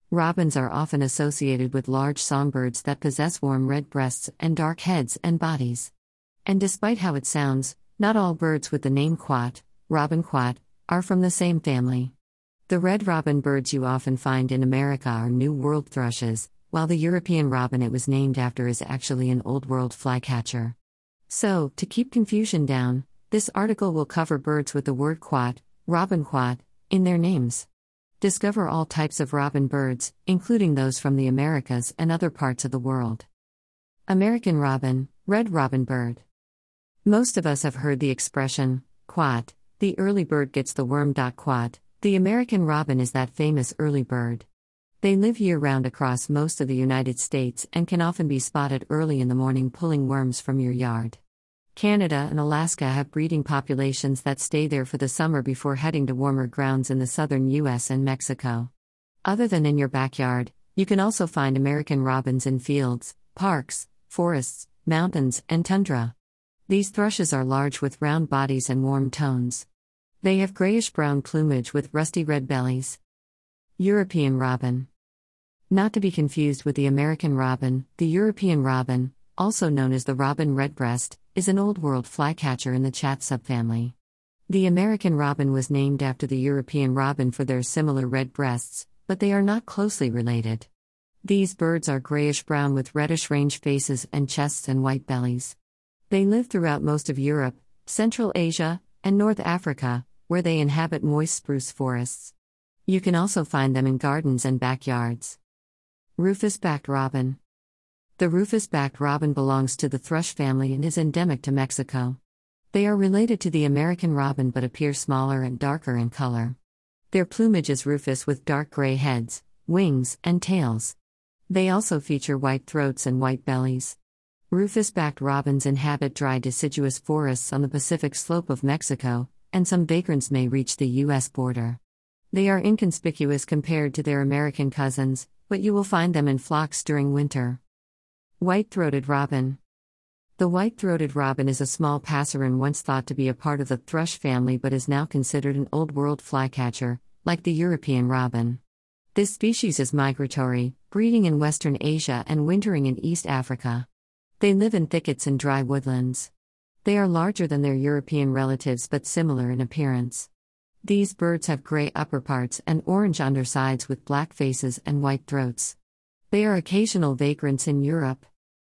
Robins are often associated with large songbirds that possess warm red breasts and dark heads and bodies. And despite how it sounds, not all birds with the name quat, robin quat, are from the same family. The red robin birds you often find in America are New World thrushes, while the European robin it was named after is actually an Old World flycatcher. So, to keep confusion down, this article will cover birds with the word quat, robin quat, in their names. Discover all types of robin birds, including those from the Americas and other parts of the world. American robin, red robin bird. Most of us have heard the expression, quat, the early bird gets the worm. Quat, the American robin is that famous early bird. They live year-round across most of the United States and can often be spotted early in the morning pulling worms from your yard. Canada and Alaska have breeding populations that stay there for the summer before heading to warmer grounds in the southern U.S. and Mexico. Other than in your backyard, you can also find American robins in fields, parks, forests, mountains, and tundra. These thrushes are large with round bodies and warm tones. They have grayish-brown plumage with rusty red bellies. European robin. Not to be confused with the American robin, the European robin, also known as the robin redbreast, is an Old World flycatcher in the chat subfamily. The American robin was named after the European robin for their similar red breasts, but they are not closely related. These birds are grayish-brown with reddish-range faces and chests and white bellies. They live throughout most of Europe, Central Asia, and North Africa, where they inhabit moist spruce forests. You can also find them in gardens and backyards. Rufous-backed robin. The rufous-backed robin belongs to the thrush family and is endemic to Mexico. They are related to the American robin but appear smaller and darker in color. Their plumage is rufous with dark gray heads, wings, and tails. They also feature white throats and white bellies. Rufous-backed robins inhabit dry deciduous forests on the Pacific slope of Mexico, and some vagrants may reach the U.S. border. They are inconspicuous compared to their American cousins, but you will find them in flocks during winter. White-throated robin. The white-throated robin is a small passerine once thought to be a part of the thrush family but is now considered an Old World flycatcher, like the European robin. This species is migratory, breeding in Western Asia and wintering in East Africa. They live in thickets and dry woodlands. They are larger than their European relatives but similar in appearance. These birds have gray upperparts and orange undersides with black faces and white throats. They are occasional vagrants in Europe.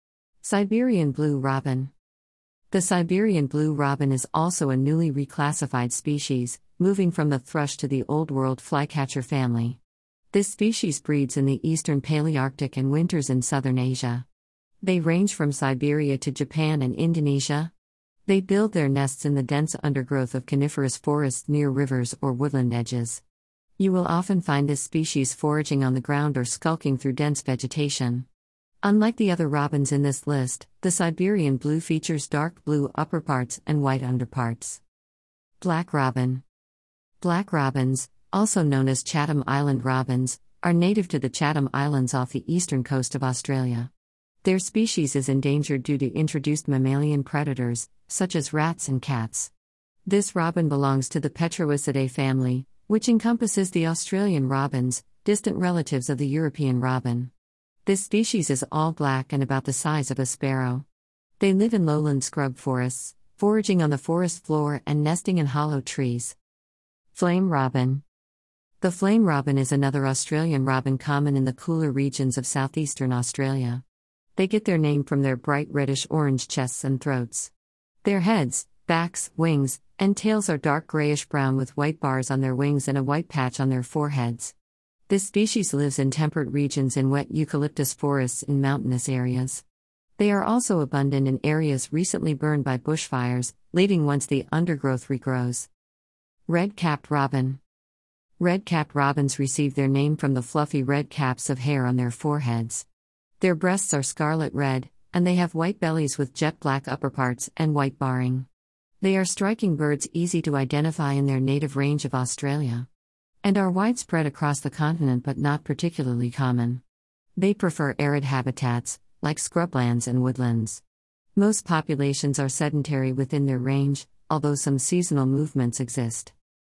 Siberian blue robin. The Siberian blue robin is also a newly reclassified species, moving from the thrush to the Old World flycatcher family. This species breeds in the eastern Palearctic and winters in southern Asia. They range from Siberia to Japan and Indonesia. They build their nests in the dense undergrowth of coniferous forests near rivers or woodland edges. You will often find this species foraging on the ground or skulking through dense vegetation. Unlike the other robins in this list, the Siberian blue features dark blue upperparts and white underparts. Black robin. Black robins, also known as Chatham Island robins, are native to the Chatham Islands off the eastern coast of Australia. Their species is endangered due to introduced mammalian predators, such as rats and cats. This robin belongs to the Petroisidae family, which encompasses the Australian robins, distant relatives of the European robin. This species is all black and about the size of a sparrow. They live in lowland scrub forests, foraging on the forest floor and nesting in hollow trees. Flame robin. The flame robin is another Australian robin common in the cooler regions of southeastern Australia. They get their name from their bright reddish-orange chests and throats. Their heads, backs, wings, and tails are dark grayish-brown with white bars on their wings and a white patch on their foreheads. This species lives in temperate regions in wet eucalyptus forests in mountainous areas. They are also abundant in areas recently burned by bushfires, leaving once the undergrowth regrows. Red-capped robin. Red-capped robins receive their name from the fluffy red caps of hair on their foreheads. Their breasts are scarlet red, and they have white bellies with jet black upperparts and white barring. They are striking birds easy to identify in their native range of Australia, and are widespread across the continent but not particularly common. They prefer arid habitats, like scrublands and woodlands. Most populations are sedentary within their range, although some seasonal movements exist.